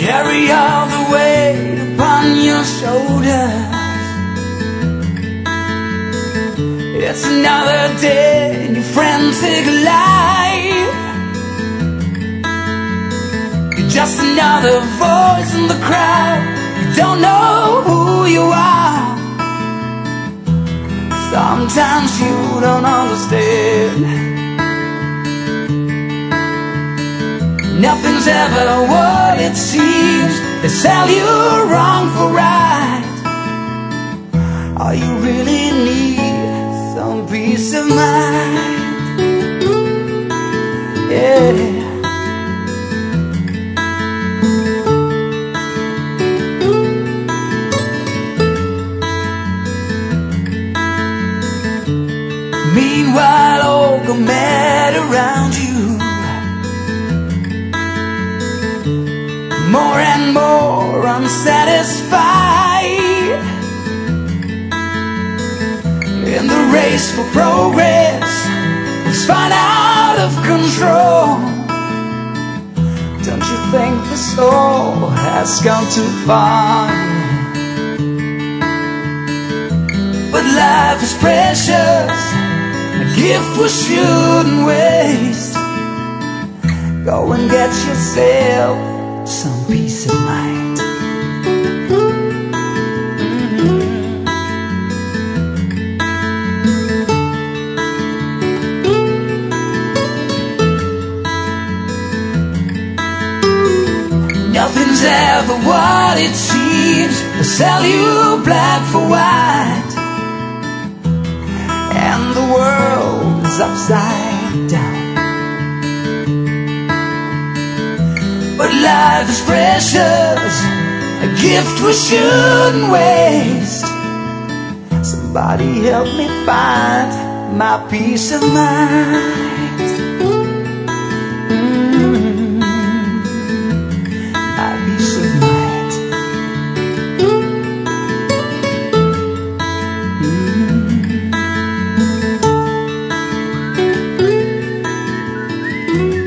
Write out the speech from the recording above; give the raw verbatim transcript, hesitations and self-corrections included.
carry all the weight upon your shoulders. It's another day in your frantic life. You're just another voice in the crowd. You don't know who you are. Sometimes you don't understand. Nothing's ever what it seems. They sell you wrong for right. All you really need is some peace of mind. Yeah. Meanwhile, all go mad around you. More and more unsatisfied. In the race for progress, it's spun out of control. Don't you think the soul has gone too far? But life is precious, a gift we shouldn't waste. Go and get yourself some peace of mind. Nothing's ever what it seems. They sell you black for white, and the world is upside down. But life is precious, a gift we shouldn't waste. Somebody help me find my peace of mind. Mm-hmm. My peace of mind. Mm-hmm.